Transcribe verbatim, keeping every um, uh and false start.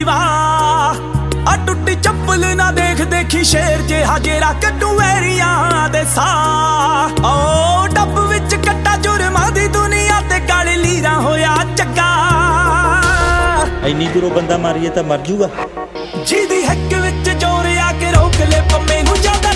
आ टुटी चप्पल ना देख देखी शेर जे हाजेरा कट्टू वेरियां दे सा ओ डब विच कट्टा जुर्मां दी दुनिया ते काले लीरा होया चक्का इन्नी दूरों बंदा मारिए तो मर जूगा जी दी हक विच जोर आके रोक ले पम्मे नूं जादा